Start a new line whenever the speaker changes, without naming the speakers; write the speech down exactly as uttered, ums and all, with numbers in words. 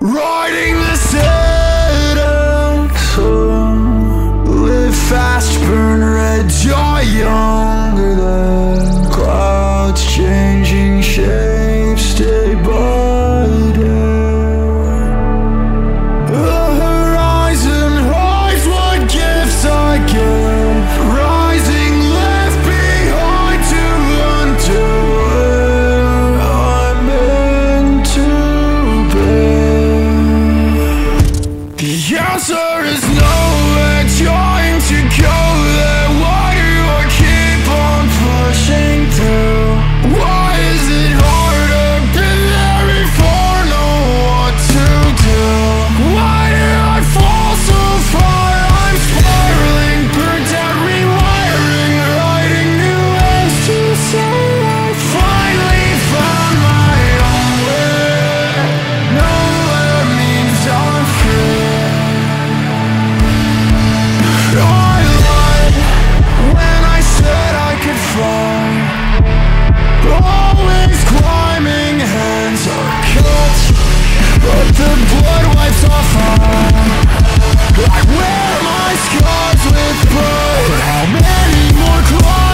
Riding the setting sun, live fast, burn red, die younger than clouds changing shapes day by day. The horizon hides what gifts I give, rising left behind to undo where I'm meant to be. The answer is nowhere, trying to go there. Why do I keep on pushing through? Why is it harder? Been there before, know what to do. Why did I fall so far? I'm spiraling, burnt out, rewiring, writing new ends to say I finally found my own way. Nowhere means I'm free. I lied when I said I could fly. Always climbing, hands are cut, but the blood wipes off all. I wear my scars with pride. How many more claws?